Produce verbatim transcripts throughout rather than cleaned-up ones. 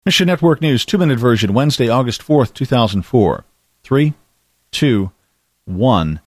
Mission Network News, two-minute version, Wednesday, August fourth, two thousand four. Three, two, one.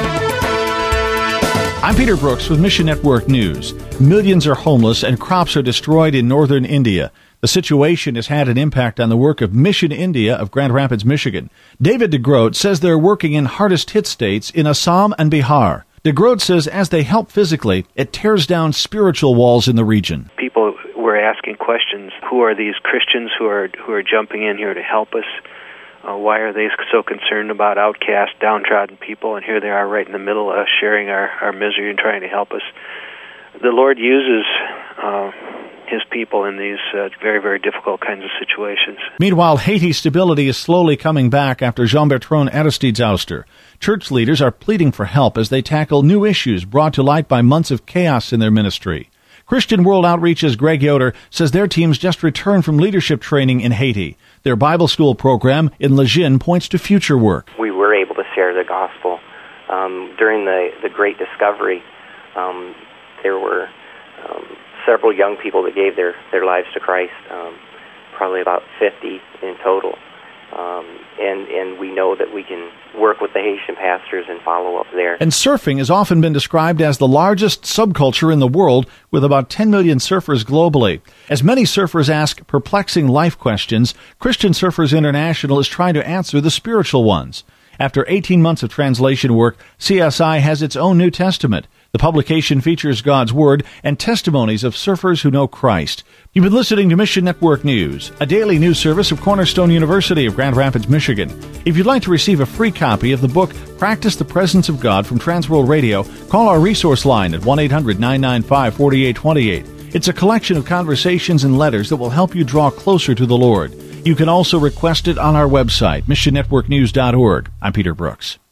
I'm Peter Brooks with Mission Network News. Millions are homeless and crops are destroyed in northern India. The situation has had an impact on the work of Mission India of Grand Rapids, Michigan. David DeGroat says they're working in hardest-hit states in Assam and Bihar. DeGroat says as they help physically, it tears down spiritual walls in the region. People were asking questions. Who are these Christians who are who are jumping in here to help us? Uh, why are they so concerned about outcast, downtrodden people? And here they are right in the middle, uh, sharing our, our misery and trying to help us. The Lord uses uh, His people in these uh, very, very difficult kinds of situations. Meanwhile, Haiti's stability is slowly coming back after Jean-Bertrand Aristide's ouster. Church leaders are pleading for help as they tackle new issues brought to light by months of chaos in their ministry. Christian World Outreach's Greg Yoder says their teams just returned from leadership training in Haiti. Their Bible school program in Lejeune points to future work. We were able to share the gospel. Um, during the, the Great Discovery, um, there were um, several young people that gave their, their lives to Christ, um, probably about fifty in total. Um, and, and we know that we can work with the Haitian pastors and follow up there. And surfing has often been described as the largest subculture in the world, with about ten million surfers globally. As many surfers ask perplexing life questions, Christian Surfers International is trying to answer the spiritual ones. After eighteen months of translation work, C S I has its own New Testament. The publication features God's Word and testimonies of surfers who know Christ. You've been listening to Mission Network News, a daily news service of Cornerstone University of Grand Rapids, Michigan. If you'd like to receive a free copy of the book, Practice the Presence of God from Transworld Radio, call our resource line at one eight hundred nine nine five four eight two eight. It's a collection of conversations and letters that will help you draw closer to the Lord. You can also request it on our website, mission network news dot org. I'm Peter Brooks.